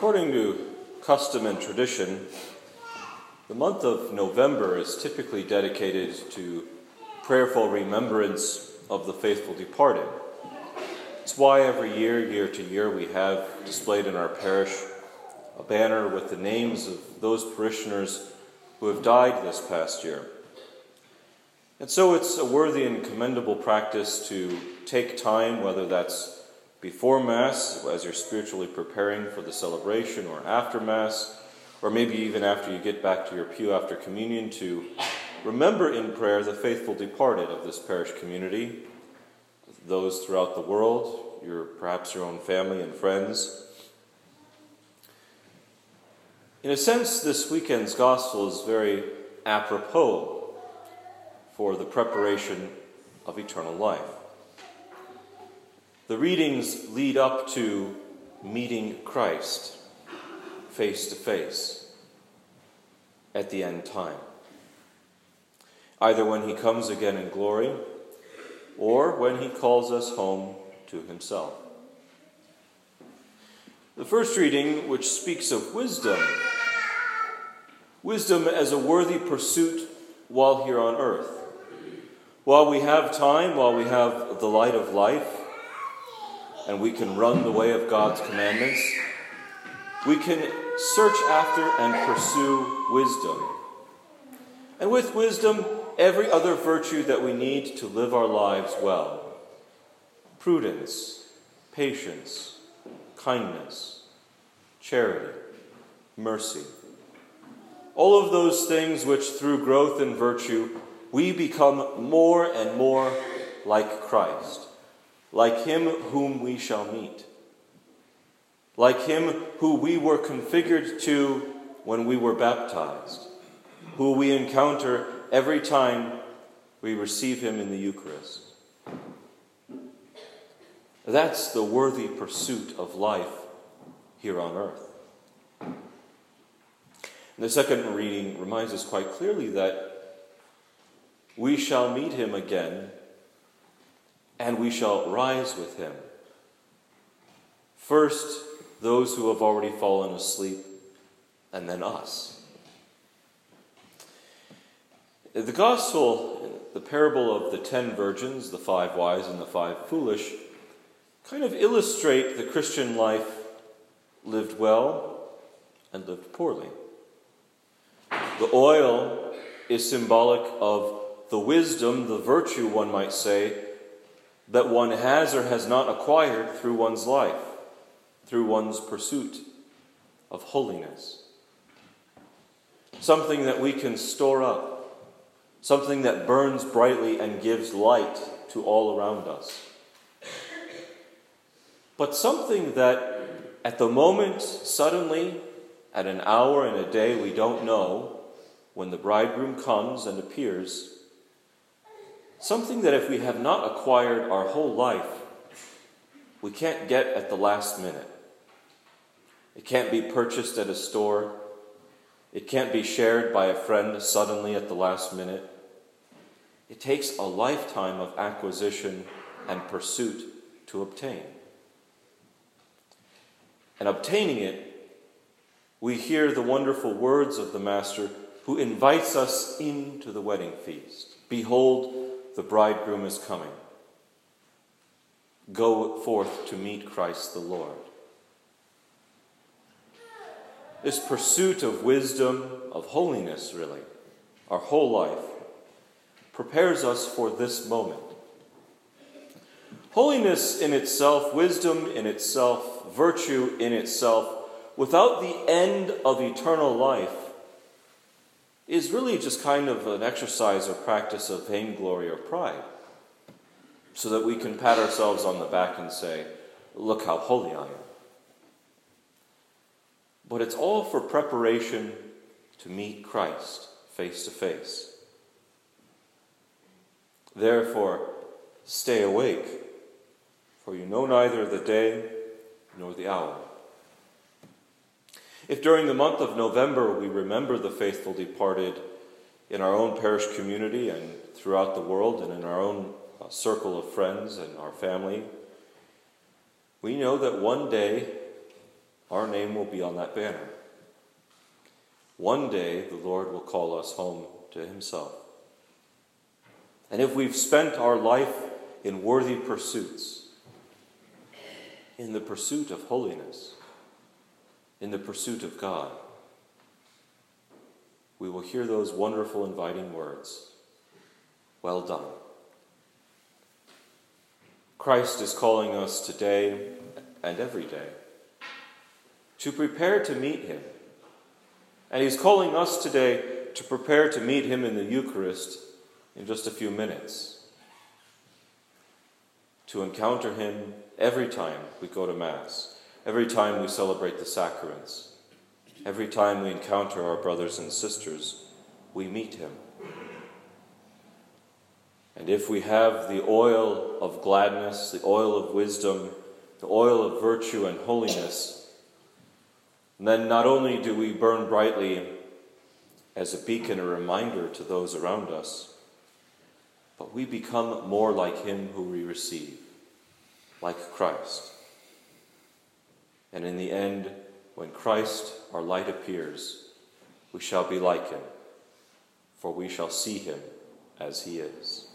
According to custom and tradition, the month of November is typically dedicated to prayerful remembrance of the faithful departed. It's why every year to year, we have displayed in our parish a banner with the names of those parishioners who have died this past year. And so it's a worthy and commendable practice to take time, whether that's before Mass, as you're spiritually preparing for the celebration, or after Mass, or maybe even after you get back to your pew after communion, to remember in prayer the faithful departed of this parish community, those throughout the world, perhaps your own family and friends. In a sense, this weekend's gospel is very apropos for the preparation of eternal life. The readings lead up to meeting Christ face to face at the end time, either when he comes again in glory or when he calls us home to himself. The first reading, which speaks of wisdom as a worthy pursuit while here on earth. While we have time, while we have the light of life, and we can run the way of God's commandments, we can search after and pursue wisdom. And with wisdom, every other virtue that we need to live our lives well. Prudence, patience, kindness, charity, mercy. All of those things which through growth in virtue, we become more and more like Christ. Like him whom we shall meet. Like him who we were configured to when we were baptized. Who we encounter every time we receive him in the Eucharist. That's the worthy pursuit of life here on earth. And the second reading reminds us quite clearly that we shall meet him again, and we shall rise with him. First, those who have already fallen asleep, and then us. The gospel, the parable of the 10 virgins, the 5 wise and the 5 foolish, kind of illustrate the Christian life lived well and lived poorly. The oil is symbolic of the wisdom, the virtue, one might say, that one has or has not acquired through one's life, through one's pursuit of holiness. Something that we can store up, something that burns brightly and gives light to all around us. But something that at the moment, suddenly, at an hour and a day we don't know, when the bridegroom comes and appears, something that if we have not acquired our whole life, we can't get at the last minute. It can't be purchased at a store. It can't be shared by a friend suddenly at the last minute. It takes a lifetime of acquisition and pursuit to obtain. And obtaining it, we hear the wonderful words of the Master who invites us into the wedding feast. Behold, the bridegroom is coming. Go forth to meet Christ the Lord. This pursuit of wisdom, of holiness really, our whole life, prepares us for this moment. Holiness in itself, wisdom in itself, virtue in itself, without the end of eternal life, is really just kind of an exercise or practice of vainglory or pride, so that we can pat ourselves on the back and say, look how holy I am. But it's all for preparation to meet Christ face to face. Therefore, stay awake, for you know neither the day nor the hour. If during the month of November we remember the faithful departed in our own parish community and throughout the world and in our own circle of friends and our family, we know that one day our name will be on that banner. One day the Lord will call us home to himself. And if we've spent our life in worthy pursuits, in the pursuit of holiness, in the pursuit of God, we will hear those wonderful inviting words, "Well done." Christ is calling us today and every day to prepare to meet him. And he's calling us today to prepare to meet him in the Eucharist in just a few minutes. To encounter him every time we go to Mass, every time we celebrate the sacraments, every time we encounter our brothers and sisters, we meet him. And if we have the oil of gladness, the oil of wisdom, the oil of virtue and holiness, then not only do we burn brightly as a beacon, a reminder to those around us, but we become more like him who we receive, like Christ. And in the end, when Christ, our light, appears, we shall be like him, for we shall see him as he is.